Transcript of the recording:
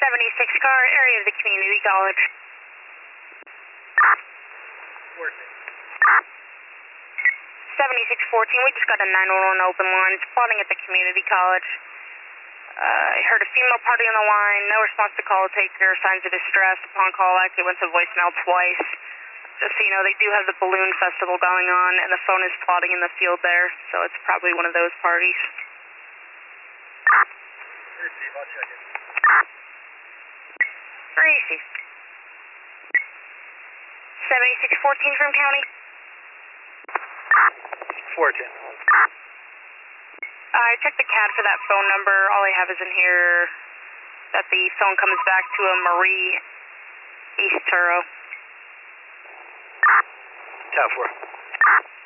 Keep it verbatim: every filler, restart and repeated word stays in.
seventy-six car, area of the community college. seventy-six fourteen, we just got a nine one one open line. It's plotting at the community college. Uh, I heard a female party on the line, no response to call taker, signs of distress. Upon call, actually went to voicemail twice. Just so you know, they do have the balloon festival going on, and the phone is plotting in the field there, so it's probably one of those parties. Gracie. seventy-six fourteen from County. Fortune. I checked the C A D for that phone number. All I have is in here that the phone comes back to a Marie East Turo. Tower four.